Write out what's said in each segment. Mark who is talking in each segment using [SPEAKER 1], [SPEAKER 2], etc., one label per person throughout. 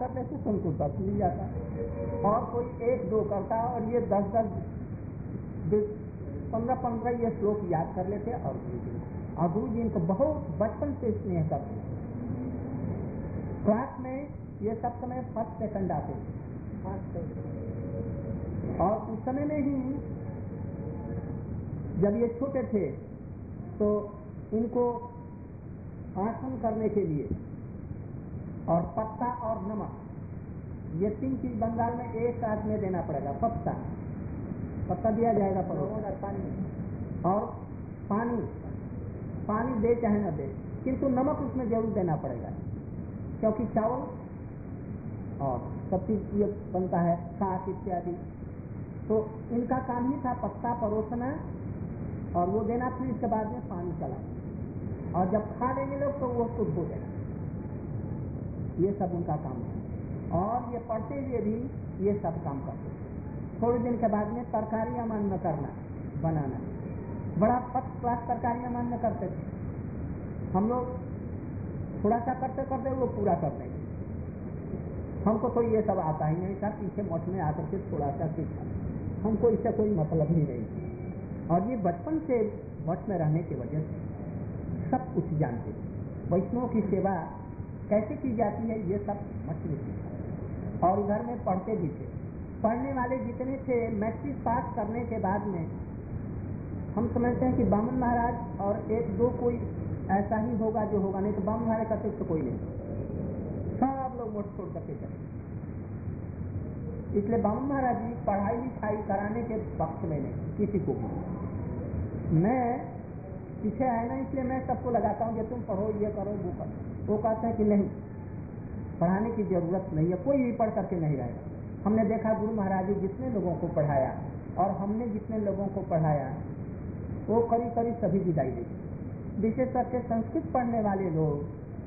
[SPEAKER 1] कर लेते तो उनको 10 मिल जाता, और कोई 1-2 करता और ये 10-10 15-15 ये श्लोक याद कर लेते और गुरु जी इनको बहुत बचपन से स्नेह करते। क्लास में ये सब समय फर्स्ट सेकंड आते थे, और उस समय में ही जब ये छोटे थे तो इनको आसन करने के लिए और पत्ता और नमक, ये 3 चीज बंगाल में एक साथ में देना पड़ेगा। पत्ता दिया जाएगा पर और पानी दे चाहे न दे, किंतु नमक उसमें जरूर देना पड़ेगा, क्योंकि चावल और सब चीज ये बनता है, साग इत्यादि। तो इनका काम ही था पत्ता परोसना और वो देना, फिर इसके बाद में पानी चला, और जब खा लेंगे लोग तो वो उसको धो देना। ये सब उनका काम है, और ये पढ़ते हुए भी ये सब काम करते थे। थोड़े दिन के बाद में तरकारियां मान्य करना, बनाना, बड़ा फर्स्ट क्लास तरकारियां मान्य करते थे। हम लोग थोड़ा सा करते करते वो पूरा कर देंगे। हमको तो ये सब आता ही नहीं था, पीछे मठ में आकर के थोड़ा सा सीखा, हमको इससे कोई मतलब ही नहीं। और ये बचपन से मठ में रहने की वजह से सब कुछ जानते थे। वैष्णव की सेवा कैसे की जाती है ये सब मठ में सीखा, और घर में पढ़ते भी थे। पढ़ने वाले जितने थे, मैट्रिक पास करने के बाद में हम समझते हैं कि बामन महाराज और 1-2 कोई ऐसा ही होगा जो होगा, नहीं तो बामन महाराज का तो कोई नहीं, सब लोग मठ छोड़ करके चले। इसलिए बामन महाराज जी पढ़ाई लिखाई कराने के पक्ष में नहीं किसी को भी। मैं पीछे आए ना, इसलिए मैं सबको लगाता हूँ कि तुम पढ़ो, ये करो, वो करो। वो कहते हैं कि नहीं, पढ़ाने की जरूरत नहीं है, कोई भी पढ़ करके नहीं रहेगा। हमने देखा गुरु महाराज जी जितने लोगों को पढ़ाया और हमने जितने लोगों को पढ़ाया, वो करीब करीब सभी विदाई दे। विशेष करके संस्कृत पढ़ने वाले लोग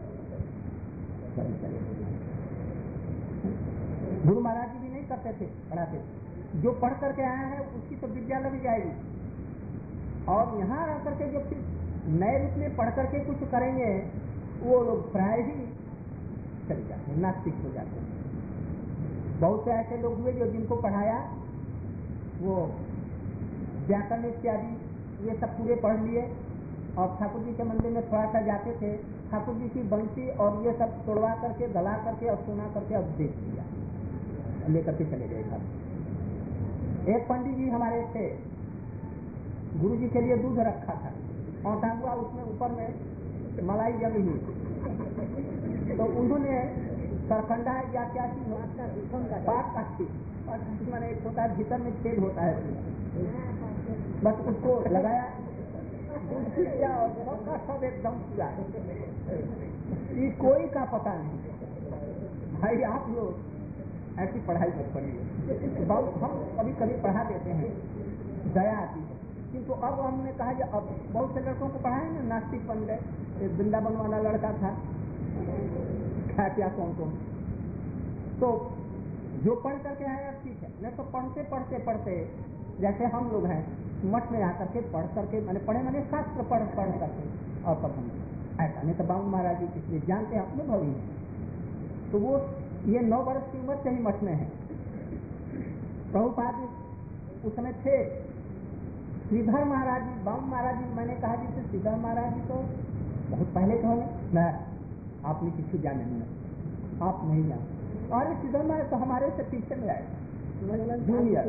[SPEAKER 1] गुरु महाराज जी भी नहीं करते थे, पढ़ाते थे। जो पढ़ करके आया है उसकी तो विद्या लग जाएगी, और यहाँ आकर के जो फिर नए रूप में पढ़ करके कुछ करेंगे, वो लोग प्राय ही चले जाते हैं, नास्तिक हो जाते हैं। बहुत से ऐसे लोग हुए जो जिनको पढ़ाया वो व्याकरण इत्यादि ये सब पूरे पढ़ लिए, और ठाकुर जी के मंदिर में थोड़ा सा जाते थे, ठाकुर जी की बंसी और ये सब तोड़वा करके, गला करके और सुना करके और बेच दिया, लेकर के चले गए घर। एक पंडित जी हमारे थे, गुरु जी के लिए दूध रखा था, औंधा हुआ, उसमें ऊपर में मलाई जमी हुई, तो उन्होंने सरकंडा या क्या चीज बात काटी, मैंने एक होता है भीतर में छेद होता है, बस उसको लगाया, दूध पी लिया और सबका सब एकदम पूरा। ये कोई का पता नहीं। भाई आप लोग ऐसी पढ़ाई मत पढ़िए। बहुत हम कभी कभी पढ़ा देते हैं, दया आती है, किंतु अब हमने कहा कि अब बहुत से लड़कों को पढ़ाए ना, नास्तिक बन गए। वृंदावन वाला लड़का था, क्या कौन तो जो पढ़ करके आया ठीक है, नहीं तो पढ़ते पढ़ते पढ़ते जैसे हम लोग हैं, मठ में आकर के पढ़ करके, मैंने पढ़े मैंने शास्त्र पढ़ करके और तब हम ऐसा, नहीं तो बाबू महाराज जी इसलिए जानते हैं, अनुभवी हैं। तो वो ये 9 वर्ष की उम्र से ही मठ में है। प्रभुपाद उस समय थे, श्रीधर महाराज जी, बाबू महाराज जी, मैंने कहा जी तो श्रीधर महाराज जी तो बहुत पहले तो है, आपने किसी जाने नहीं, आप नहीं जाने। और श्रीधर महाराज तो हमारे से पीछे में आए, जूनियर।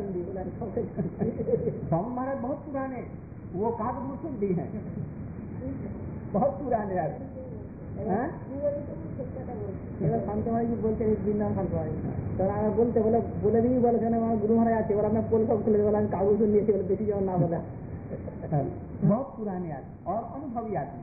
[SPEAKER 1] बाबू महाराज बहुत पुराने, वो कागभूषण भी हैं, बहुत पुराने आदमी।
[SPEAKER 2] शांत महाराज जी बोलते वृंदावन शांत महाराज तो बोलते बोले भी बोले गुरु महाराज आते बोला, मैं पोल सब खुले बोला कागभूषण लिए बोले बेटी जो ना बोला।
[SPEAKER 1] बहुत पुराने आदमी और अनुभवी आदमी।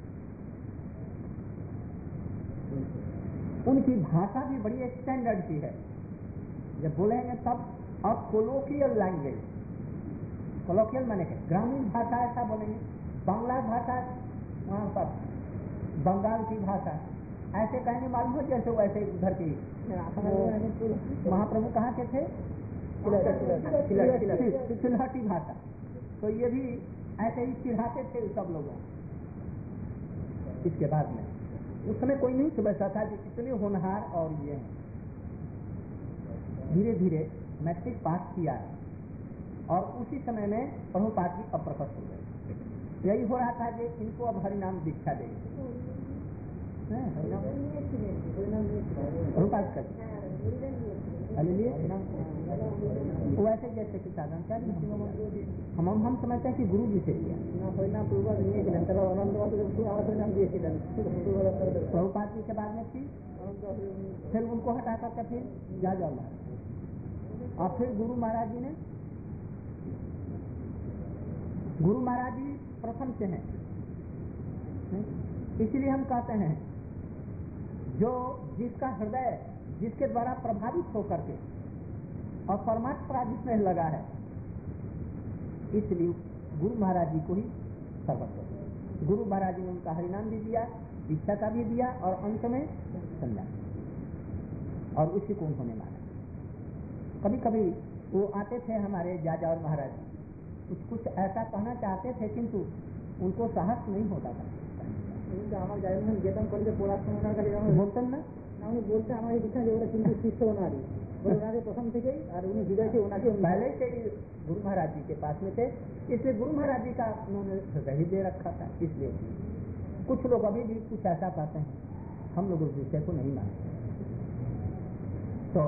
[SPEAKER 1] उनकी भाषा भी बड़ी स्टैंडर्ड की है, जब बोलेंगे तब। और कोलोकियल लैंग्वेज, कोलोकियल माने ग्रामीण भाषा ऐसा बोलेंगे, बांग्ला भाषा वहाँ पर बंगाल की भाषा ऐसे कहने मालूम हो जैसे वैसे उधर की। महाप्रभु कहाँ के थे? चिल्हटी भाषा, तो ये भी ऐसे ही चिढ़ाते थे सब लोगों। इसके बाद में उस समय कोई नहीं समझता था कि कितने होनहार और ये हैं। धीरे धीरे मैट्रिक पास किया और उसी समय में प्रभुपाद जी अप्रकट हो गए। यही हो रहा था कि इनको अब हरिनाम दीक्षा देंगे। प्रभुपाद का वैसे जैसे कि साधन क्या हम समझते हैं कि गुरु जी से लिया। प्रभुपाद जी के बाद में फिर उनको हटा करके फिर जाओ और फिर गुरु महाराज जी प्रथम से हैं। इसलिए हम कहते हैं जो जिसका हृदय जिसके द्वारा प्रभावित होकर के और परमात्मा जिसमें लगा है, इसलिए गुरु महाराज जी को ही सर्वस्व। गुरु महाराज जी ने उनका हरिनाम भी दिया, दीक्षा का भी दिया और अंत में संन्यास, और उसी को उन्होंने माना। कभी कभी वो आते थे हमारे जाजा और महाराज कुछ ऐसा कहना चाहते थे किंतु उनको साहस नहीं होता था। बोलते ना बोलते हमारी दीक्षा किंतु शिष्य होना प्रथम थे पहले से ही गुरु महाराज जी के पास में थे, इसलिए गुरु महाराज जी का उन्होंने हृदय दे रखा था। इसलिए कुछ लोग अभी भी कुछ ऐसा कहते हैं, हम लोग उस विषय को नहीं मानते। तो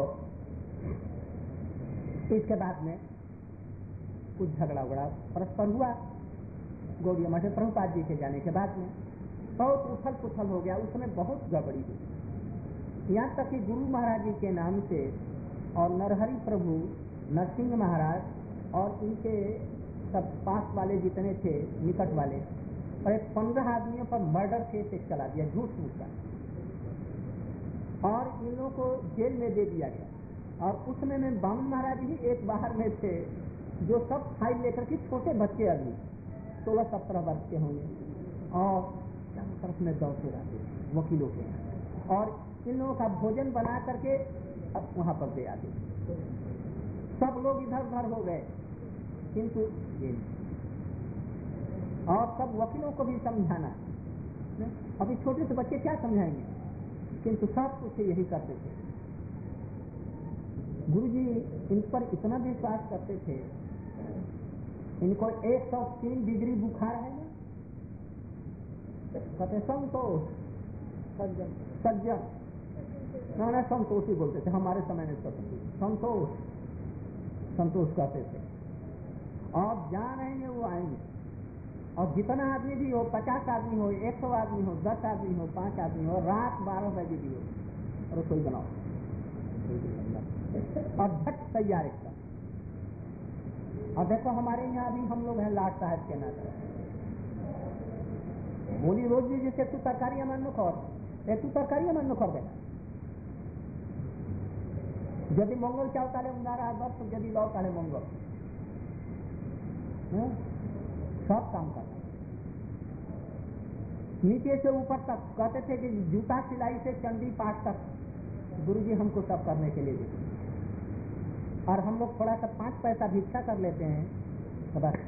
[SPEAKER 1] इसके बाद में कुछ झगड़ा उगड़ा परस्पर हुआ गौड़िया मठ प्रभुपाद जी के जाने के बाद में बहुत उथल पुथल हो गया। उस समय बहुत गड़बड़ी हुई, यहाँ तक कि गुरु महाराज जी के नाम से और नरहरि प्रभु, नरसिंह महाराज और इनके सब पास वाले जितने थे निकट वाले, और 15 आदमियों पर मर्डर केस चला दिया झूठ मूठ का, और इन लोगों को जेल में दे दिया गया। और उस समय में बामन महाराज ही एक बाहर में थे जो सब फाइल लेकर के, छोटे बच्चे अभी 16-17 वर्ष के होंगे, और चारों तरफ में दौड़ते रहते वकीलों के, और इन लोगों का भोजन बना करके अब वहां पर दे आते। सब लोग इधर उधर हो गए किंतु ये नहीं। और सब वकीलों को भी समझाना, अभी छोटे से बच्चे क्या समझाएंगे, किंतु सब कुछ यही करते थे। गुरुजी इन पर इतना विश्वास करते थे, इनको 103 डिग्री बुखार है ना, कहते संतोष सज्जन ना संतोष ही बोलते थे हमारे समय में, संतोष कहते थे। और जहाँ रहेंगे वो आएंगे, और जितना आदमी भी हो, 50 आदमी हो, 100 आदमी हो, 10 आदमी हो, 5 आदमी हो, रात 12 बजे भी हो, रसोई बनाओ और झट तैयार एकदम। और देखो हमारे यहाँ भी हम लोग हैं लाट साहब के नाते, बोली रोज भी जैसे तू तरकारी मन खोर, तू तरकारी मन खोर देना, यदि मंगल चाव ताले उंगारा तो यदि लौ ताले मंगल, सब काम करना नीचे से ऊपर तक। कहते थे कि जूता सिलाई से चंडी पाठ तक गुरुजी हमको सब करने के लिए देते, और हम लोग थोड़ा सा 5 पैसा भिक्षा कर लेते हैं तो बस,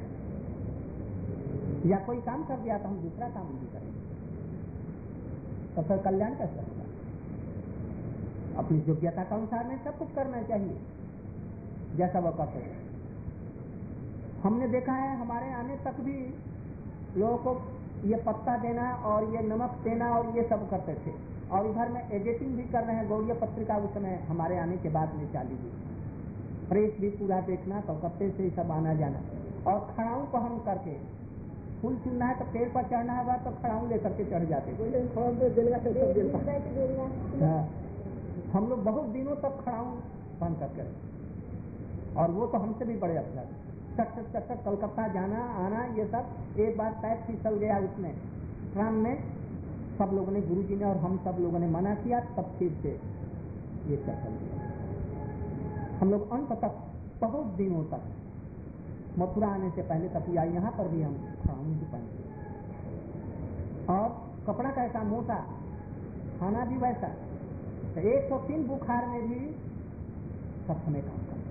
[SPEAKER 1] या कोई काम कर दिया तो हम दूसरा काम नहीं करेंगे, तो फिर कल्याण कैसे होगा। अपनी योग्यता के अनुसार में सब कुछ करना चाहिए जैसा वो करते हैं। हमने देखा है हमारे आने तक भी लोगों को ये पत्ता देना और ये नमक देना और ये सब करते थे, और इधर में एडिटिंग भी कर रहे हैं गौड़िया पत्रिका। उस समय हमारे आने के बाद में चालू हुई, प्रेस भी पूरा देखना, कलकत्ते से ही सब आना जाना, और खड़ाऊ को हम करके फूल चुनना है तो पेड़ पर चढ़ना होगा तो खड़ाऊ लेकर के चढ़ जाते। हम लोग बहुत दिनों तक खड़ाऊ बंद करके, और वो तो हमसे भी बड़े अफसर, चट कलकत्ता जाना आना, ये सब। एक बार पैर फिसल गया उसमें ट्राम में, सब लोगों ने, गुरुजी ने और हम सब लोगों ने मना किया, तब फिर से ये सब चल गया। हम लोग अंत तक बहुत दिनों तक, मथुरा आने से पहले तक या यहाँ पर भी हम खड़ाऊ ही पहनते, और कपड़ा कैसा मोटा, खाना भी वैसा। 103 बुखार में भी सब समय काम करते।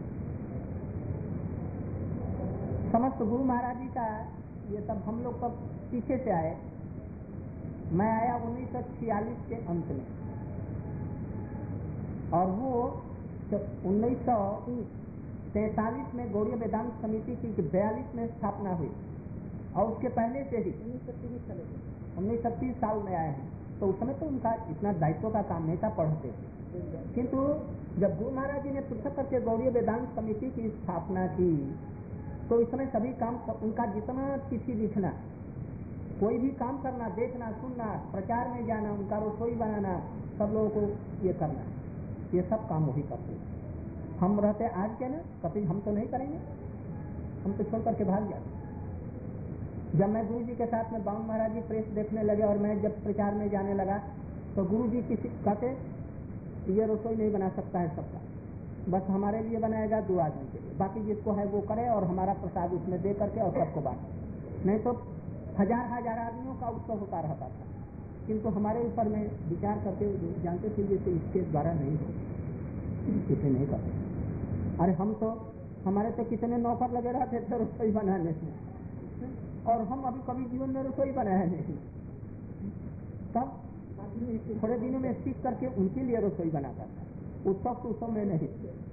[SPEAKER 1] समस्त गुरु महाराज जी का ये सब हम लोग सब पीछे से आए। मैं आया 1946 के अंत में, और वो 1943 में गौड़ीय वेदांत समिति की 42 में स्थापना हुई और उसके पहले से ही 1930 साल में आए हैं। तो उस समय तो उनका इतना दायित्व का काम नहीं था, पढ़ते थे। किंतु जब गुरु महाराज जी ने पृथक करके गौड़ीय वेदांत समिति की स्थापना की तो इस समय सभी काम उनका जितना चिट्ठी लिखना, कोई भी काम करना, देखना, सुनना, प्रचार में जाना, उनका रसोई बनाना, सब लोगों को ये करना, ये सब काम वही करते हैं। हम रहते आज के ना, कभी हम तो नहीं करेंगे, हम तो छोड़ करके भाग जाते। जब मैं गुरु जी के साथ में बावन महाराज जी प्रेस देखने लगे और मैं जब प्रचार में जाने लगा तो गुरु जी किसी कहते ये रसोई नहीं बना सकता है सबका, बस हमारे लिए बनाएगा 2 आदमी के लिए, बाकी जिसको है वो करे और हमारा प्रसाद उसमें दे करके और सबको बांटे। नहीं तो हजार आदमियों का उत्सव होता रहता था। किंतु हमारे ऊपर में विचार करते हुए जानते थे जैसे इसके द्वारा नहीं हो, इसे नहीं करते। अरे हम तो हमारे तो कितने नौकर लगे रहते थे रसोई बनाने में, और हम अभी कभी जीवन में रसोई बनाए नहीं। तब थोड़े दिनों में सीख करके उनके लिए रसोई बनाता था, उत्सव में नहीं।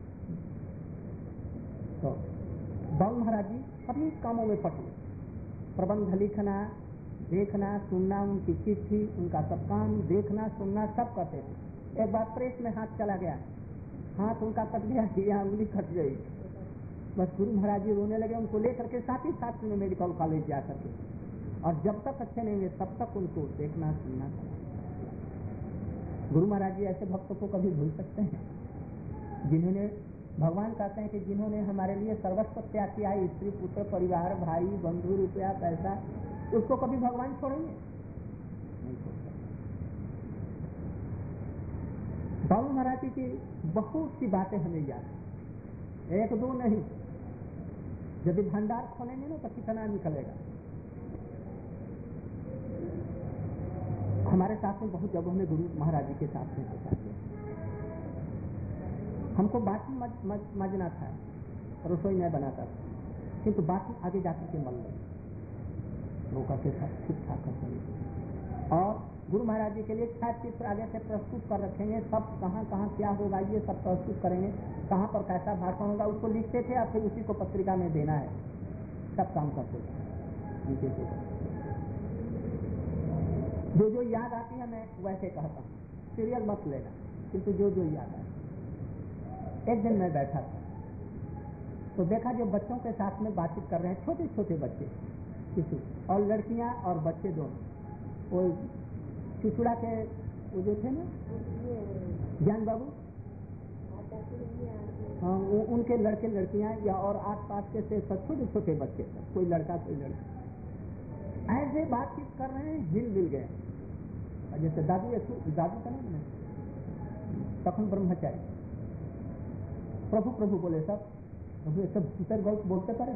[SPEAKER 1] तो बावन महाराज जी सभी कामों में पटे, प्रबंध लिखना, देखना, सुनना, उनकी चिट्ठी, उनका सब काम देखना, सुनना, सब करते थे। एक बार प्रेस में हाथ चला गया, हाथ उनका कट गया, यहाँ उंगली कट गई, बस गुरु महाराज जी रोने लगे। उनको लेकर के साथ ही साथ में मेडिकल कॉलेज जा करके, और जब तक अच्छे नहीं हुए तब तक उनको देखना, सुनना। गुरु महाराज जी ऐसे भक्तों को कभी भूल सकते हैं जिन्होंने, भगवान कहते हैं कि जिन्होंने हमारे लिए सर्वस्व त्याग किया है, स्त्री, पुत्र, परिवार, भाई, बंधु, रुपया, पैसा, उसको कभी भगवान छोड़ेंगे? नहीं छोड़ सकते। बाबू महाराज जी की बहुत सी बातें हमें याद है, 1-2 नहीं। यदि भंडार खोलेंगे ना तो कितना निकलेगा। हमारे साथ में बहुत जगहों में गुरु महाराज जी के साथ में होता है। हमको बाटी मजना था, रसोई में बनाता था, किंतु बाटी आगे जाकर के मल गई, नौकर के साथ ठीक ठाक करते। और गुरु महाराज जी के लिए छायाचित्र आगे से प्रस्तुत कर रखेंगे, सब कहाँ कहाँ क्या होगा ये सब प्रस्तुत करेंगे, कहाँ पर कैसा भाषण होगा उसको लिखते थे और फिर उसी को पत्रिका में देना है, सब काम करते थे। जो याद आती है मैं वैसे कहता हूँ, सीरियल मत लेना, किंतु जो याद आए। एक दिन मैं बैठा था तो देखा जो बच्चों के साथ में बातचीत कर रहे हैं, छोटे छोटे बच्चे किसी, और लड़कियां और बच्चे दोनों, वो चुचुड़ा के वो जो थे ना ज्ञान बाबू, हाँ, उनके लड़के लड़कियां या और आसपास के छोटे छोटे बच्चे, कोई लड़का कोई लड़की, ऐसे बातचीत कर रहे हैं, हिल गए जैसे दादू का नहीं, तखन ब्रह्मचारी प्रभु प्रभु बोले, सब प्रभु सब भूतर गौ बोलते करे,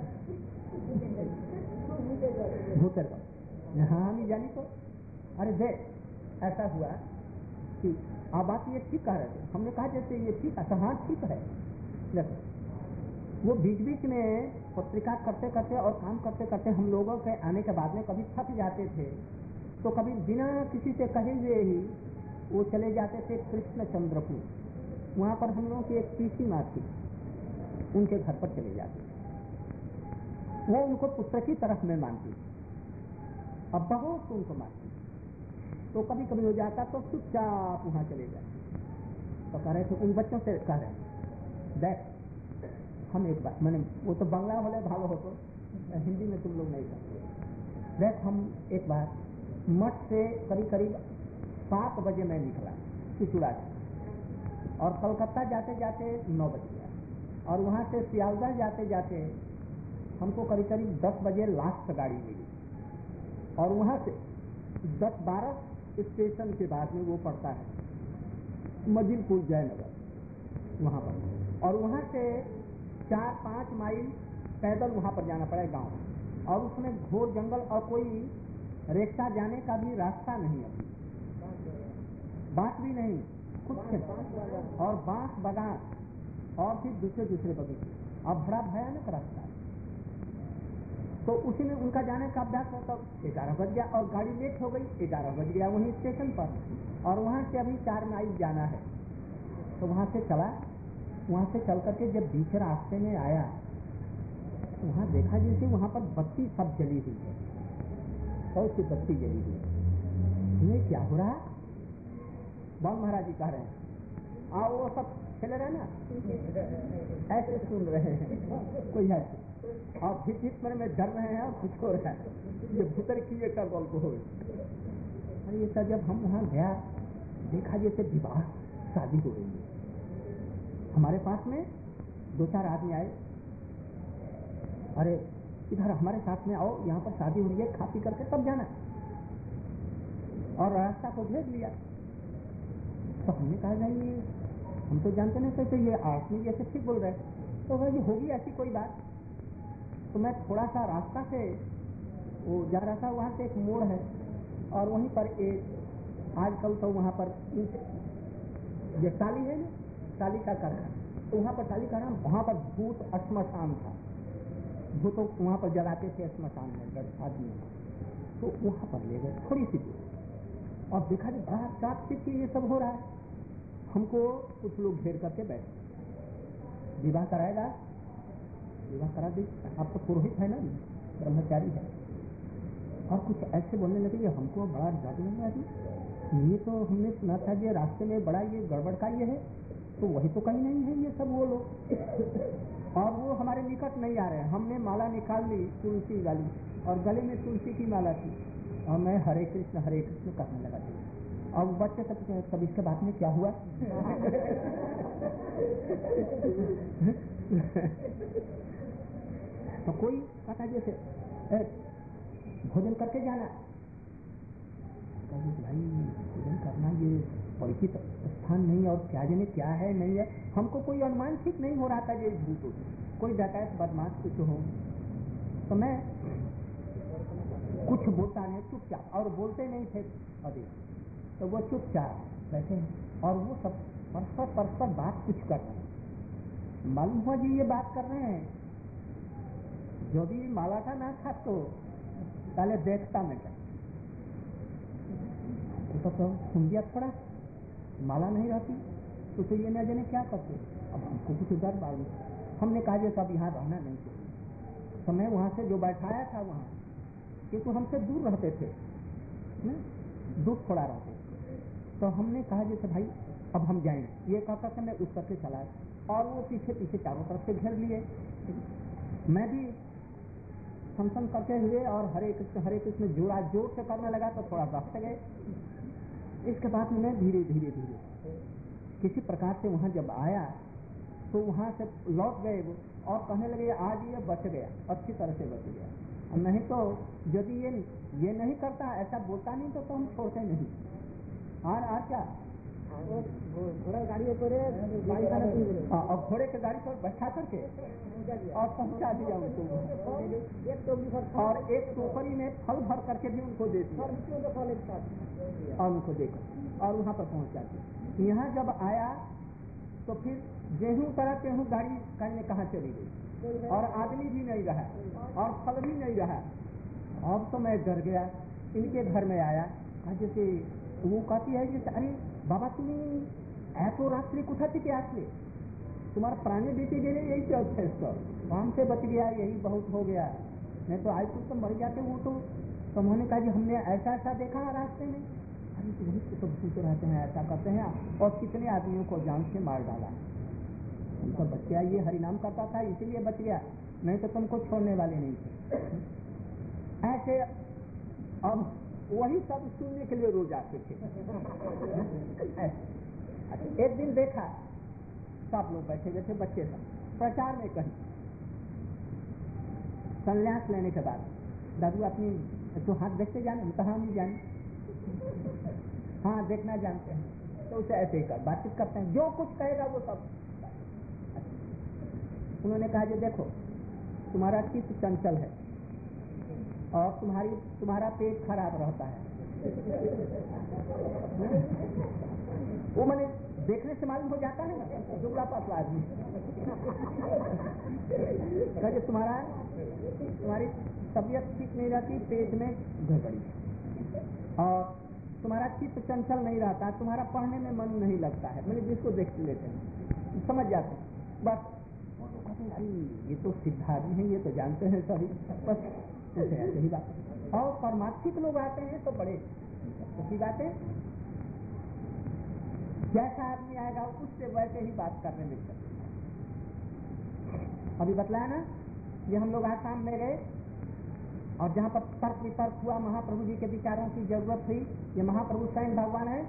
[SPEAKER 1] भूतर गौ, हाँ हम जानी। तो अरे देख ऐसा हुआ कि आप बात ये ठीक कह रहे थे, हमने कहा जैसे ये ठीक है, हाँ ठीक है। देखो वो बीच बीच में पत्रिका करते करते और काम करते करते हम लोगों के आने के बाद में कभी थक जाते थे, तो कभी बिना किसी से कहे हुए ही वो चले जाते थे कृष्णचंद्रपुर, वहाँ पर हम लोगों की एक तीसी माँ थी, उनके घर पर चले जाते, वो उनको पुत्र की तरफ में मानती, अब बहुत उनको मानती। तो कभी कभी हो जाता तो चुपचाप वहाँ चले जाते, तो कह रहे थे उन बच्चों से, कह रहे देख हम एक बार, मैंने वो तो बंगला वाले भाव हो, तो हिंदी में तुम लोग नहीं करते, देख हम एक बार मठ से करीब 7 बजे मैं निकला चुचुड़ा से, और कलकत्ता जाते जाते 9 बज गया, और वहाँ से सियालदह जाते जाते हमको करीब 10 बजे लास्ट गाड़ी मिली, और वहाँ से 10-12 स्टेशन के बाद में वो पड़ता है मजिलपुर जयनगर, वहाँ पर, और वहाँ से 4-5 माइल पैदल वहाँ पर जाना पड़ा गांव, और उसमें घोर जंगल और कोई रिक्शा जाने का भी रास्ता नहीं, अभी बात भी नहीं, कुछ और बांस बगान और फिर दूसरे बगीचे, और बड़ा भयानक रास्ता है। तो उसी में उनका जाने का अभ्यास होता, 11 बज गया और गाड़ी लेट हो गई, 11 बज गया वहीं स्टेशन पर, और वहाँ से अभी 4 माइल जाना है। तो वहाँ से चला, वहां से चल करके जब बीच रास्ते में आया, वहां देखा जैसे वहां पर बत्ती सब जली हुई है, बहुत सी बत्ती जली हुई है। ये क्या हो रहा? बाल महाराज जी कह रहे हैं, वो सब खेल रहे ना, ऐसे सुन रहे हैं कोई ऐसे, और भीतर में डर रहे हैं और कुछ हो रहा है, ये भीतर की एक गल को हो। अरे ये सब जब हम वहां गया, देखा जैसे विवाह शादी हो रही है। हमारे पास में 2-4 आदमी आए, अरे इधर हमारे साथ में आओ, यहाँ पर शादी हो रही है, खा पी करके तब जाना। और रास्ता को घेर लिया। तो हमने कहा नहीं, हम तो जानते नहीं थे, तो ये आदमी जैसे ठीक बोल रहे, तो भाई होगी ऐसी कोई बात। तो मैं थोड़ा सा रास्ता से वो जा रहा था, वहाँ से एक मोड़ है और वहीं पर एक आजकल तो वहाँ पर ये टाली है ना, टाली का कारखाना, तो वहाँ पर टाली का नाम, वहाँ पर भूत श्मशान था, भूतों वहाँ पर जलाते थे श्मशान में आदमी, तो वहाँ पर ले गए थोड़ी सी दूर, और देखा कि बड़ा चाप चिप ये सब हो रहा है। हमको कुछ लोग घेर करके बैठे, विवाह कराएगा, विवाह करा दी, आप तो पुरोहित है ना, ब्रह्मचारी है, और कुछ ऐसे बोलने लगे, हमको बड़ा डर लगा। ये तो हमने सुना था कि रास्ते में बड़ा ये गड़बड़ का ये है, तो वही तो कहीं नहीं है ये सब वो लोग। और वो हमारे निकट नहीं आ रहे हैं। हमने माला निकाल ली तुलसी वाली, और गले में तुलसी की माला थी, और मैं हरे कृष्ण करने लगा था। और बच्चे सब इसके बाद में क्या हुआ? तो कोई कहता जैसे भोजन करके जाना, भाई भोजन करना ये परिचित स्थान नहीं, और क्या जाने क्या है नहीं है, हमको कोई अनुमान ठीक नहीं हो रहा था ये भूत हो, कोई डकैत बदमाश कुछ हो। तो मैं कुछ बोलता नहीं, चुपचाप, और बोलते नहीं थे अभी, तो वो चुपचाप बैठे हैं, और वो सब परस्पर बात कुछ कर रहे हैं। मालूम हुआ जी ये बात कर रहे हैं, जो भी माला का ना था तो पहले देखता मैं क्या, तो सुन दिया थोड़ा, माला नहीं रहती तो ये न जाने क्या करते। अब हमको कुछ डर मालूम, हमने कहा ये सब यहाँ रहना नहीं चाहिए। तो मैं वहाँ से जो बैठाया था वहाँ, क्योंकि तो हमसे दूर रहते थे, दूर थोड़ा रहते, तो हमने कहा जैसे भाई अब हम जाएंगे, ये कहता था मैं उस तरफ से चलाए, और वो पीछे पीछे चारों तरफ से घेर लिए। मैं भी समसन करते हुए और हरे कृष्ण जोड़ा जोर से करने लगा, तो थोड़ा रखते गए। इसके बाद में धीरे धीरे धीरे किसी प्रकार से वहां जब आया, तो वहां से लौट गए वो, और कहने लगे आज ये बच गया, अच्छी तरह से बच गया, नहीं तो यदि ये नहीं करता, ऐसा बोलता नहीं तो हम छोड़ते नहीं। और क्या घोड़ा गाड़ी पर, और घोड़े के गाड़ी पर बैठा करके और पहुंचा दिया उनको, और एक टोकरी में फल भर करके भी उनको दे दिया, और उनको देकर और वहां पर पहुंचा दिया। यहाँ जब आया तो फिर गेहूं करा गेहूं गाड़ी कहीं कहाँ चली गई, और आदमी भी नहीं रहा, और फल भी नहीं रहा। अब तो मैं डर गया, इनके घर में आया, जैसे वो कहती है जैसे, अरे बाबा तुम्हें ऐसो रात्रि कुठा थी क्या आसले, तुम्हारा प्राणी बीती गए, यही क्या काम से बच गया, यही बहुत हो गया, नहीं तो आज तो मर जाते वो। तो उन्होंने कहा कि हमने ऐसा ऐसा देखा रास्ते में, अरे वही तो भूत रहते हैं, ऐसा करते हैं, और कितने आदमियों को जान से मार डाला। उनका बच गया, ये हरिनाम करता था इसीलिए बच गया, नहीं तो तुमको छोड़ने वाले नहीं थे। ऐसे अब वही सब सुनने के लिए रोज आते थे। एक दिन देखा सब लोग बैठे हुए थे, बच्चे सब प्रचार में कहीं संन्यास लेने के बाद, दादू अपनी तो हाथ देखते जाने, कहाँ नहीं जाने, हाँ देखना जानते हैं, तो उसे ऐसे ही कर बातचीत करते हैं, जो कुछ कहेगा वो सब। उन्होंने कहा कि देखो तुम्हारा चित्त चंचल है, और तुम्हारा पेट खराब रहता है। वो मैंने देखने से मालूम हो जाता है ना, दुबला पतला आदमी। तुम्हारी तबीयत ठीक नहीं रहती, पेट में गड़बड़ी, और तुम्हारा चित्त चंचल नहीं रहता, तुम्हारा पढ़ने में मन नहीं लगता है। मैंने जिसको देख लेते हैं समझ जाते हैं, बस वो लोग कहते हैं ये तो सिद्धार्थी हैं, ये तो जानते हैं सभी, बस ऐसे ही बात। और परमार्थिक लोग आते हैं तो बड़े अच्छी बात है, जैसा आदमी आएगा उससे वैसे ही बात करने लगते। अभी बतलाया ना, ये हम लोग आसाम में गए और जहाँ पर तर्क वितर्क हुआ, महाप्रभु जी के विचारों की जरूरत हुई। ये महाप्रभु स्वयं भगवान है,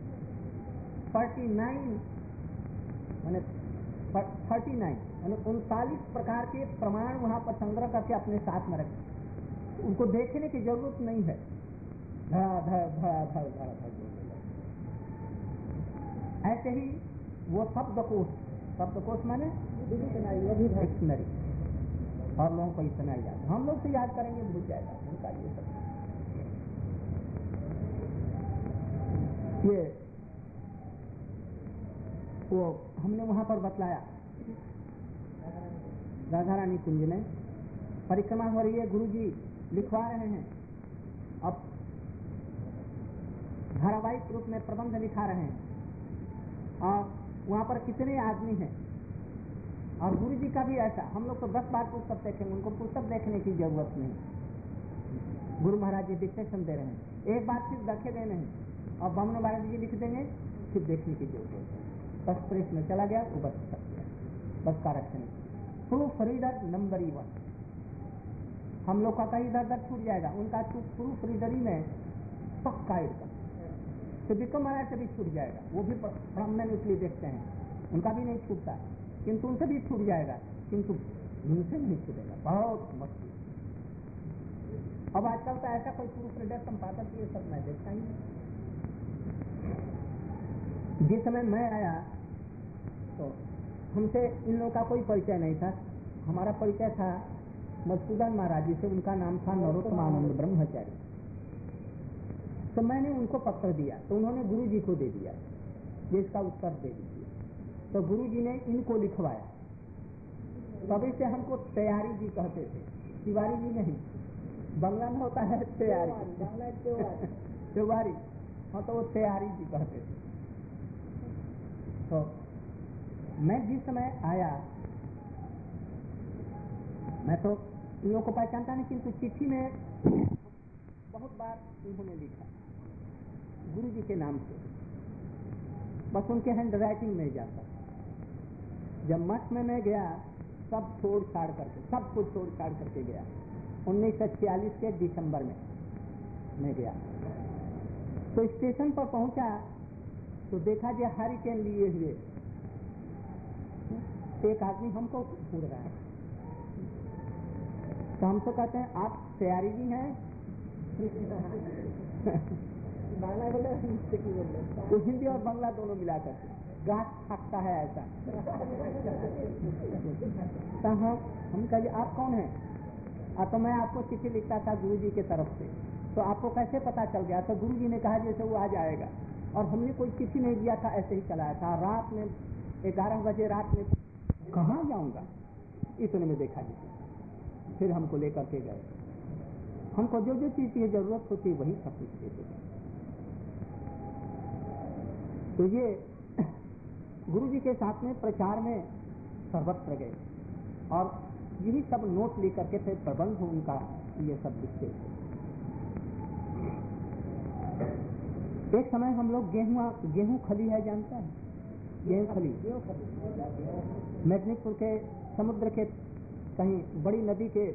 [SPEAKER 1] 39 मैंने 39 प्रकार के प्रमाण वहाँ पर संग्रह करके अपने साथ में रखे। उनको देखने की जरूरत नहीं है, ऐसे ही वो शब्दकोश माने डिक्शनरी, और लोगों को इतना ही याद, हम लोग से याद करेंगे भूल जाएगा उनका ये सब। ये वो हमने वहां पर बतलाया, राधा रानी कुंज में परिक्रमा हो रही है, गुरुजी लिखवा रहे हैं, अब धारावाहिक रूप में प्रबंध लिखा रहे हैं, और वहां पर कितने आदमी हैं, और गुरुजी का भी ऐसा। हम लोग तो 10 बार पुस्तक देखेंगे, उनको पुस्तक देखने की जरूरत नहीं। गुरु महाराज जी डिक्टेशन दे रहे हैं, एक बार सिर्फ रखे देने हैं, और बमन महाराज जी लिख देंगे, फिर देखने की जरूरत है। बस प्रेस में चला गया तो बस बस करेक्शन। प्रूफ रीडर नंबर 1 हम लोग का कहीं इधर उधर छूट जाएगा, उनका प्रूफ रीडरी में पक्का एकदम। तो विक्रम महाराज से भी छूट जाएगा, वो भी ब्राह्मण इसलिए देखते हैं, उनका भी नहीं छूटता, किंतु उनसे भी छूट जाएगा, किंतु उनसे नहीं छूटेगा। बहुत मुश्किल। अब आजकल तो ऐसा कोई प्रूफ रीडर संपादक ये सब मैं देखता ही नहीं। जिस समय मैं आया तो हमसे इन लोगों का कोई परिचय नहीं था। हमारा परिचय था मधुसूदन महाराज जी से, उनका नाम था नरोत्तमानंद ब्रह्मचारी। तो मैंने उनको पत्र दिया, तो उन्होंने गुरु जी को दे दिया, जिसका उत्तर दे दीजिए। तो गुरु जी ने इनको लिखवाया, तभी से हमको तैयारी जी कहते थे, तिवारी जी नहीं। बंगला में होता है तैयारी, तिवारी, हाँ, तो वो तैयारी जी कहते थे। तो मैं जिस समय आया, मैं तो इन लोगों को पहचानता नहीं, किंतु चिट्ठी में बहुत बार उन्होंने लिखा गुरु जी के नाम से, बस उनके हैंड राइटिंग में जाता। जब मठ में मैं गया, सब छोड़ छाड़ करके, सब कुछ छोड़ छाड़ करके गया। 1946 के दिसंबर में मैं गया, तो स्टेशन पर पहुंचा तो देखा जो हरिकेन लिए हुए एक आदमी हमको ढूंढ रहा है। तो हमसे कहते हैं आप तैयारी जी हैं? तो हिंदी और बांग्ला दोनों मिला करके गांठ थकता है ऐसा। तो हम कहे आप कौन हैं? तो मैं आपको चिट्ठी लिखता था गुरु जी के तरफ से, तो आपको कैसे पता चल गया? तो गुरु जी ने कहा जैसे वो आ जाएगा, और हमने कोई चिट्ठी नहीं दिया था, ऐसे ही चलाया था। रात में 11 बजे रात में कहाँ जाऊंगा, इतने में देखा जी, फिर हमको लेकर के गए। हमको जो जो चीज की जरूरत होती वही सब कुछ देते थे। तो ये गुरु जी के साथ में प्रचार में सर्वत्र गए, और यही सब नोट लेकर के थे, प्रबंध उनका ये सब लिखते थे। एक समय हम लोग गेहूं खली है, जानता है? गेहूं खली मेदिनीपुर के समुद्र के कहीं बड़ी नदी के,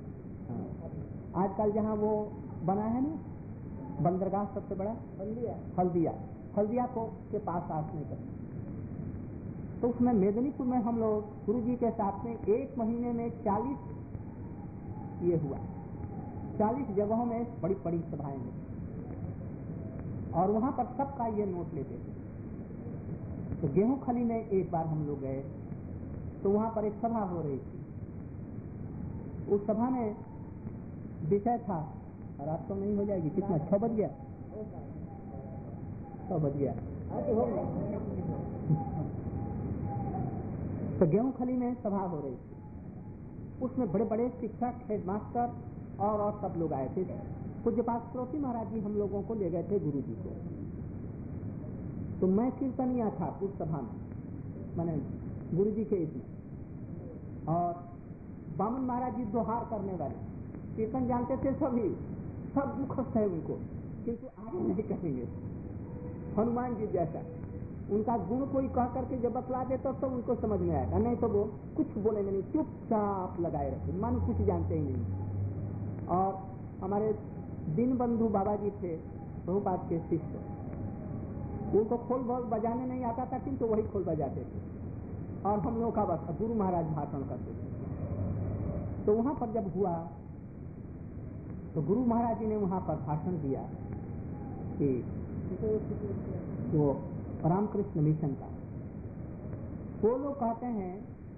[SPEAKER 1] आजकल जहाँ वो बना है ना बंदरगाह सबसे बड़ा, हल्दिया को के पास आसने का, तो उसमें मेदिनीपुर में हम लोग गुरु जी के साथ में 1 महीने में 40 ये हुआ, 40 जगहों में बड़ी बड़ी सभाएं हुई, और वहां पर सबका ये नोट लेते थे। तो गेहूं खली में एक बार हम लोग गए, तो वहां पर एक सभा हो रही थी। उस सभा में विषय था, रात तो नहीं हो जाएगी, कितना 6 बज गया, 6 बज गया। तो गेहूं खली में सभा हो रही थी, उसमें बड़े बड़े शिक्षक, हेडमास्टर और सब लोग आए थे। पूज्य पासरोती महाराज जी हम लोगों को ले गए थे गुरु जी को। तो मैं कीर्तनिया था उस सभा में, मैंने गुरु जी के इसमें। और बामन महाराज जी दोहार करने वाले, कीर्तन जानते थे सभी, सब मुखस्थ है उनको, किंतु आगे नहीं करेंगे। हनुमान जी जैसा उनका गुण कोई कह करके जब बतला दे तो उनको समझ में आएगा, नहीं तो वो कुछ बोलेंगे नहीं, चुपचाप लगाए रखे, मन कुछ जानते ही नहीं। और हमारे दीनबंधु बाबा जी थे प्रभुपाद के शिष्य, उनको खोल बजाने नहीं आता था, किंतु वही खोल बजाते थे। और हम लोगों का बस गुरु महाराज भाषण करते थे। तो वहां पर जब हुआ तो गुरु महाराज जी ने वहां पर भाषण दिया कि वो रामकृष्ण मिशन का, वो लोग कहते हैं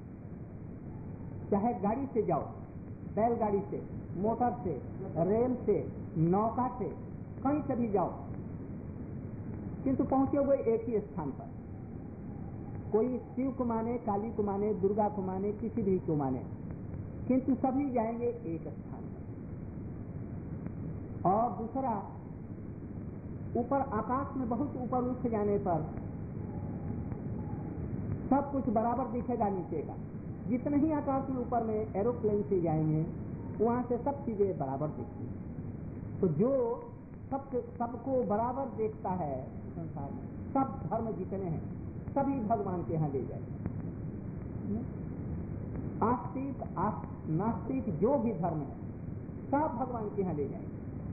[SPEAKER 1] चाहे गाड़ी से जाओ, बैलगाड़ी से, मोटर से, रेल से, नौका से, कहीं से भी जाओ, किंतु पहुंचे हुए एक ही स्थान पर। कोई शिव को माने, काली को माने, दुर्गा को माने, किसी भी को माने, किंतु सभी जाएंगे एक स्थान पर। और दूसरा, ऊपर आकाश में बहुत ऊपर उठ जाने पर सब कुछ बराबर दिखेगा नीचे का। जितने ही आकाश में ऊपर में एरोप्लेन से जाएंगे वहां से सब चीजें बराबर दिखती। तो जो सबको बराबर देखता है संसार में, सब धर्म जितने हैं सभी भगवान के यहाँ ले जाएंगे। आस्तिक नास्तिक जो भी धर्म है सब भगवान के यहाँ ले जाएंगे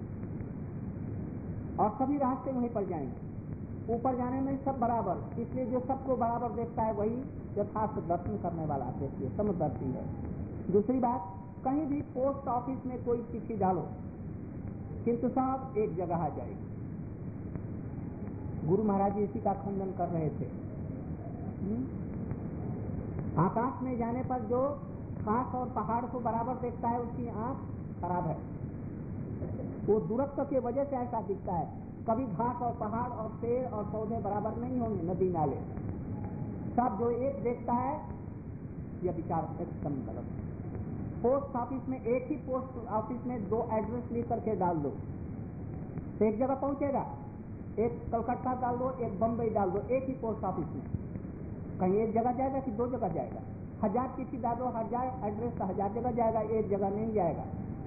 [SPEAKER 1] और सभी रास्ते वहीं पर जाएंगे। ऊपर जाने में सब बराबर, इसलिए जो सबको बराबर देखता है वही यथार्थ दर्शन करने वाला व्यक्ति है, समदर्शी है। दूसरी बात, कहीं भी पोस्ट ऑफिस में कोई चिट्ठी डालो किंतु सब एक जगह आ जाएगी। गुरु महाराज जी इसी का खंडन कर रहे थे। आकाश में जाने पर जो खास और पहाड़ को बराबर देखता है उसकी आंख खराब है, वो दूरत्व की वजह से ऐसा दिखता है। कभी घास और पहाड़ और पेड़ और पौधे बराबर नहीं होंगे, नदी नाले सब जो एक देखता है, यह विचार एकदम गलत है। पोस्ट ऑफिस में, एक ही पोस्ट ऑफिस में दो एड्रेस लिख करके डाल दो तो एक जगह पहुंचेगा। एक कलकत्ता डाल दो, एक बम्बई डाल दो, एक ही पोस्ट ऑफिस में, कहीं एक जगह जाएगा कि दो जगह जाएगा। 1000 चिट्ठी डाल दो, 1000 एड्रेस तो 1000 जगह जाएगा, एक जगह नहीं जाएगा।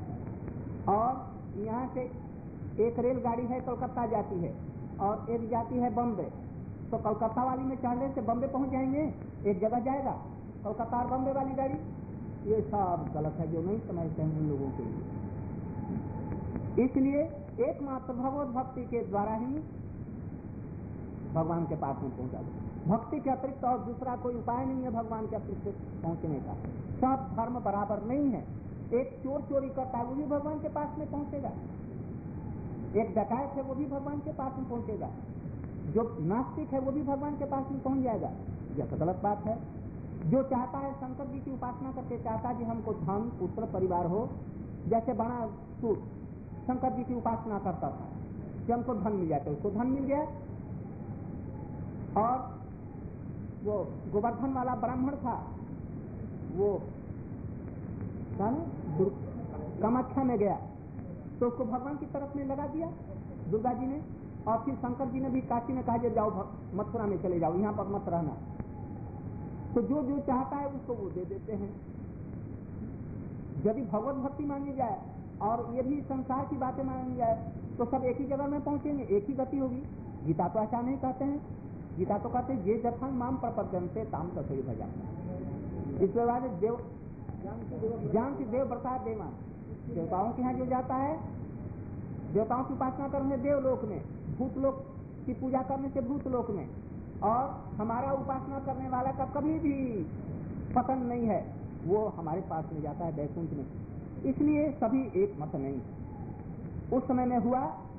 [SPEAKER 1] और यहाँ से एक रेलगाड़ी है कलकत्ता जाती है और एक जाती है बम्बे, तो कलकत्ता वाली में चढ़ने से बम्बे पहुंच जाएंगे, एक जगह जाएगा। कलकत्ता और बम्बे वाली गाड़ी, ये सब गलत है, जो नहीं समझते हैं उन लोगों के लिए। इसलिए एकमात्र भगवत भक्ति के द्वारा ही भगवान के पास में पहुंचा दो। भक्ति के अतिरिक्त और दूसरा कोई उपाय नहीं है भगवान के अतिरिक्त पहुंचने का। सब धर्म बराबर नहीं है। एक चोर चोरी करता है वो भी भगवान के पास में पहुंचेगा, एक डकैत है वो भी भगवान के पास में पहुंचेगा, जो नास्तिक है वो भी भगवान के पास में पहुंच जाएगा। यह तो गलत बात है। जो चाहता है शंकर जी की उपासना करके चाहता है कि हमको धन पुत्र परिवार हो, जैसे बड़ा सूत शंकर जी की उपासना करता था कि हमको धन मिल जाए, तो उसको धन मिल गया। और वो गोवर्धन वाला ब्राह्मण था, वो कामाख्या में गया तो उसको भगवान की तरफ में लगा दिया दुर्गा जी ने। और फिर शंकर जी ने भी काशी में कहा जाओ मथुरा में चले जाओ, यहाँ पर मत रहना। तो जो जो चाहता है उसको वो दे देते हैं। यदि भगवत भक्ति मांगी जाए और ये भी संसार की बातें मांगी जाए तो सब एक ही जगह में पहुंचेंगे, एक ही गति होगी। गीता तो ऐसा नहीं कहते हैं, गीता तो कहते हैं ये जथान माम प्रपद्यन्ते ताम तथैव भजामि। इसके बाद जानति देव व्रता देवा, देवताओं के यहाँ जो जाता है, देवताओं की उपासना करने देवलोक में, भूतलोक की पूजा करने से भूतलोक में, और हमारा उपासना करने वाला का कभी भी पतन नहीं है, वो हमारे पास में जाता है वैकुंठ में। इसलिए सभी एक मत नहीं। उस समय में हुआ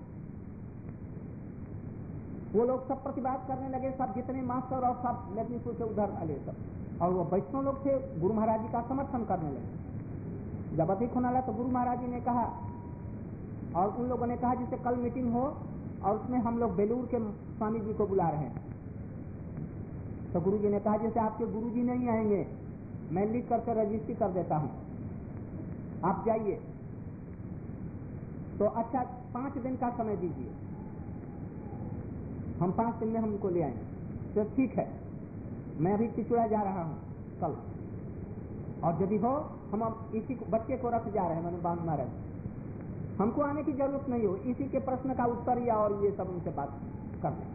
[SPEAKER 1] वो लोग सब प्रतिवाद करने लगे, सब जितने मास्टर और सब मेदिनीपुर से उधर आले सब, और वो वैष्णव लोग थे गुरु महाराज जी का समर्थन करने लगे। जब अधिक होने लगा तो गुरु महाराज जी ने कहा, और उन लोगों ने कहा जैसे कल मीटिंग हो और उसमें हम लोग बेलूर के स्वामी जी को बुला रहे हैं। तो गुरु जी ने कहा जैसे आपके गुरु जी नहीं आएंगे, मैं लिख करके रजिस्ट्री कर देता हूं, आप जाइए। तो अच्छा 5 दिन का समय दीजिए, हम 5 दिन में हमको ले आएंगे। तो ठीक है, मैं अभी चिचुड़ा जा रहा हूं, कल, और यदि हो हम इसी बच्चे को रख जा रहे हैं, मैंने बांध मारा, हमको आने की जरूरत नहीं हो, इसी के प्रश्न का उत्तर या और ये सब उनसे बात कर लें।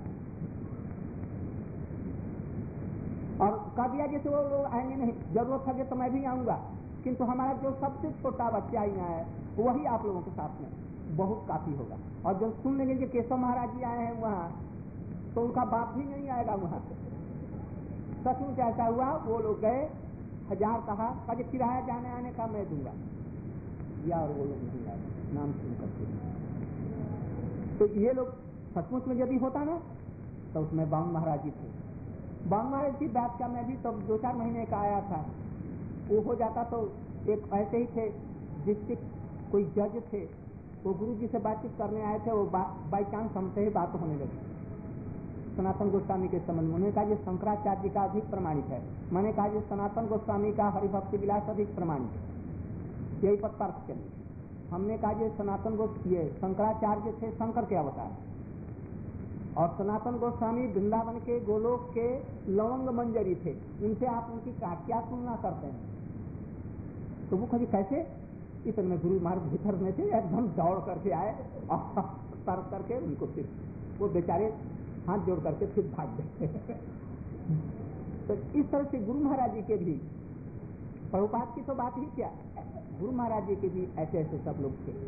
[SPEAKER 1] और कह दिया जैसे वो लोग आएंगे नहीं, जरूरत है तो मैं भी आऊंगा, किंतु हमारा जो सबसे छोटा बच्चा यहाँ है वही आप लोगों के साथ में बहुत काफी होगा। और जब सुन लेंगे कि केशव महाराज जी आए हैं वहाँ, तो उनका बाप भी नहीं आएगा वहाँ। सचमुच ऐसा हुआ, वो लोग गए, 1000 कहा कि किराया जाने आने का मैं दूंगा, या और वो लोग नहीं आए नाम सुन करके। तो ये लोग सचमुच में यदि होता ना, तो उसमें बावन महाराज जी थे। बावन महाराज की बात का मैं भी तब 2-4 महीने का आया था, वो हो जाता तो एक ऐसे ही थे डिस्ट्रिक्ट कोई जज थे, वो गुरु जी से बातचीत करने आए थे, वो बाई चांस हमसे ही बात होने लगी सनातन गोस्वामी के संबंध में। उन्होंने कहा ये शंकराचार्य जी का अधिक प्रमाणित है, मैंने कहा ये सनातन गोस्वामी का हरिभक्ति विलास अधिक प्रमाणित है, यही पर तर्क चली। हमने कहा ये सनातन ये शंकराचार्य थे शंकर के अवतार, और सनातन गोस्वामी वृंदावन के गोलोक के लवंग मंजरी थे, उनसे आप उनकी क्या तुलना करते हैं? तो वो कभी कैसे? इतने गुरु महाराज भीतर में थे, एकदम दौड़ करके आए और तर्क करके उनको फिर वो बेचारे हाथ जोड़ करके फिर भाग गए। तो इस तरह से गुरु महाराज जी के भी, प्रभुपाद की तो बात ही क्या, गुरु महाराज जी के भी ऐसे ऐसे सब लोग थे।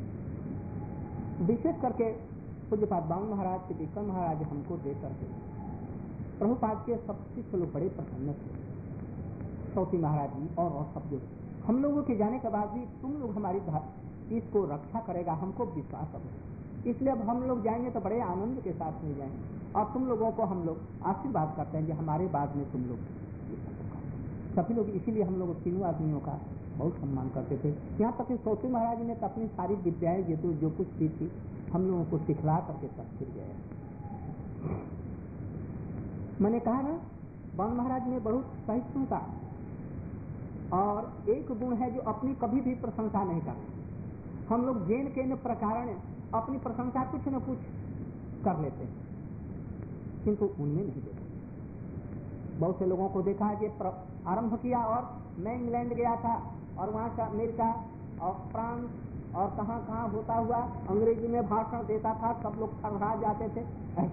[SPEAKER 1] विशेष करके पूज्यपाद बावन महाराज के विक्रम महाराज हमको दे करके प्रभुपाद के सब शिष्य लोग बड़े प्रसन्न थे, सौती महाराज जी और सब लोग। हम लोगों के जाने के बाद भी तुम लोग हमारी इसको रक्षा करेगा, हमको विश्वास है। इसलिए अब हम लोग जाएंगे तो बड़े आनंद के साथ में जाएंगे, और तुम लोगों को हम लोग आशीर्वाद करते हैं कि हमारे बाद में तुम लोग सभी लोग। इसीलिए हम लोग तीनों आदमियों का बहुत सम्मान करते थे। यहाँ तक कि सौती महाराज ने तो अपनी सारी विद्याएं जो कुछ भी थी हम लोगों को सिखला करके तब फिर गए। मैंने कहा ना, बावन महाराज ने बहुत सहिष्णु का, और एक गुण है जो अपनी कभी भी प्रशंसा नहीं करते। हम लोग जैन के न प्रकार अपनी प्रशंसा कुछ न कुछ कर लेते हैं, किंतु उनमें नहीं देते। बहुत से लोगों को देखा है कि आरंभ किया, और मैं इंग्लैंड गया था और वहाँ का अमेरिका और फ्रांस और कहाँ कहाँ होता हुआ अंग्रेजी में भाषण देता था, सब लोग थर्रा जाते थे।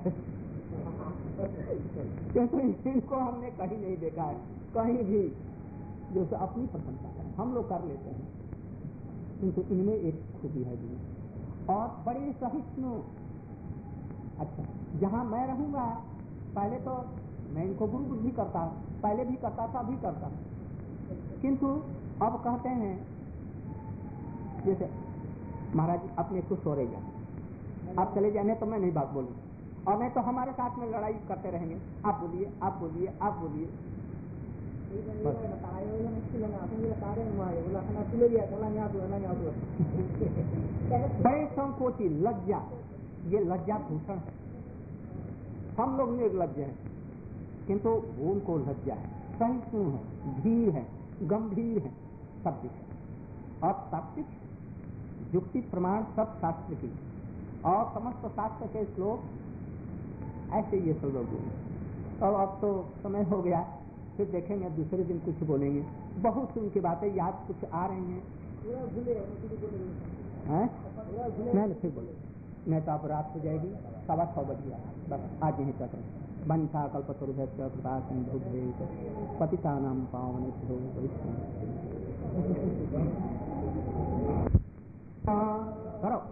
[SPEAKER 1] क्योंकि इनको हमने कहीं नहीं देखा है, कहीं भी जो अपनी प्रशंसा करें हम लोग कर लेते हैं, किंतु इनमें एक खूबी है जी, और बड़ी सहिष्णु। अच्छा, जहाँ मैं रहूँगा, पहले तो मैं इनको गुरु बुद्धि करता, पहले भी करता था, अभी करता, किंतु अब कहते हैं जैसे महाराज अपने कुछ हो रहे जाए, आप चले जाने तो मैं नहीं बात बोलूँ, और नहीं तो हमारे साथ में लड़ाई करते रहेंगे, आप बोलिए आप बोलिए आप बोलिए। बड़े संकोची लज्जा, ये लज्जा भूषण है। हम लोग निर्लज्ज हैं, किंतु उनको लज्जा है, सहिष्णु है, धीर है, गंभीर है, सब कुछ है। और तात्विक युक्ति प्रमाण सब शास्त्र की, और समस्त शास्त्र के श्लोक ऐसे ये सब लोग बोले। और अब तो समय हो गया, फिर देखेंगे दूसरे दिन कुछ बोलेंगे। बहुत सी उनकी बातें याद कुछ आ रही हैं, नहीं फिर बोले, नहीं तो आप रात हो जाएगी, 6:15 बजे बस आज यहीं तक है। वंशा कल्पतरुभ्यश्च कृपा सिन्धुभ्यैव पतितानां पावनेभ्यो करो।